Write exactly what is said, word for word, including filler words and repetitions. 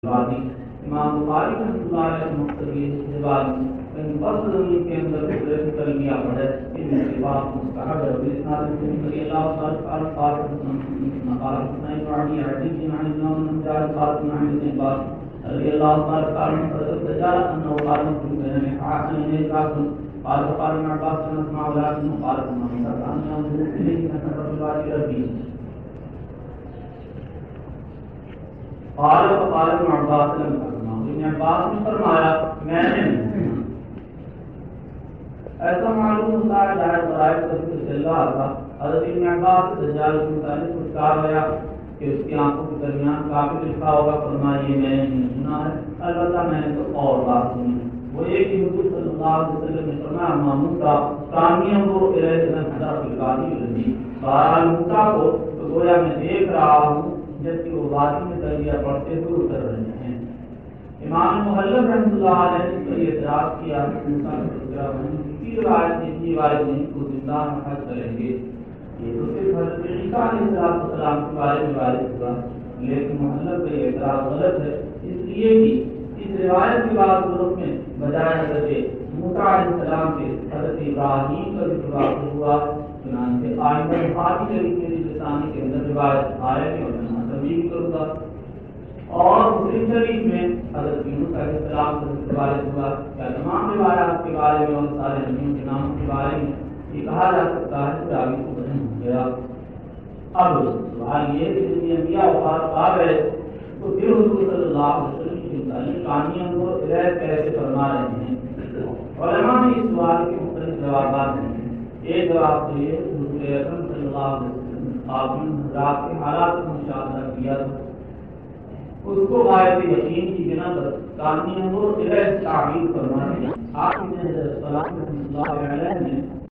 بازی امام بخاری رحمۃ اللہ علیہ مختلف جواب ان فصل کے اندر قدرت کلمیہ پڑھے ان کے بعد مستحب ہے اسناد رضی اللہ تعالی عنہ قال قال سنن علی عدی عن النوم جاء قال عن ابن عباس رضی اللہ تعالی عنہ فجاء انه قال من حاكم قال قال ابن عباس نسمع ولكن قال من كان ينظر اليه فنظر الى ربه قال فقال ابن عباس لم تسمع ابن عباس نے فرمایا میں نے ایسا معلوم ہوتا ہے جائے برائے تصویر چل رہا تھا حضرت ابن عباس دجال کے متعلق کچھ کہا گیا کہ اس کی آنکھوں کے درمیان کافر لکھا ہوگا، فرمائیے میں نے نہیں سنا ہے، البتہ میں نے تو اور بات سنی وہ یہ کہ حضور صلی اللہ علیہ وسلم نے فرمایا مامون کا کامیاں وہ الیہ حضرت القاضی الذی بہرحال موسیٰ کو تو گویا میں دیکھ رہا ہوں جبکہ وہ وادی میں دریا پڑھتے ہوئے اتر رہے ہیں۔ امام محلب رحمۃ اللہ علیہ نے تو یہ اعتراض کیا کہ کی روایت نے کی روایت نہیں کو زندہ محل کریں گے، یہ تو صرف حضرت عیسیٰ علیہ السلام کے بارے میں وارد ہوا، لیکن محلب کا یہ اعتراض غلط ہے اس لیے کہ اس روایت کے بعد گروپ میں بجائے حضرت موسیٰ علیہ السلام کے حضرت ابراہیم کا ذکر واقع ہوا، چنانچہ آئندہ بخاری شریف کے لسانی کے اندر روایت آئے گی اور میں تبلیغ کروں گا۔ اور مسلم شریف میں حضرت یونس علیہ السلام کا ذکر وارد ہوا، کیا تمام روایات کے بارے میں اور سارے نبیوں کے نام کے بارے میں یہ کہا جا سکتا ہے کہ آگے کو بدن ہو گیا؟ اب سوال یہ کہ جن انبیاء وفات پا گئے تو پھر حضور صلی اللہ علیہ وسلم کی متعلق کہانیاں کو ہدایت کیسے فرما رہے ہیں؟ علماء نے اس سوال کے مختلف جوابات ہیں۔ ایک جواب تو یہ کہ حضور اکرم صلی اللہ علیہ وسلم آپ نے حضرات کے حالات کا مشاہدہ کیا تھا، اس کو غائب یقین کی بنا پر کہانیاں کو ہدایت تعبیر فرما دیا۔ آپ نے حضرت صلی اللہ علیہ وسلم نے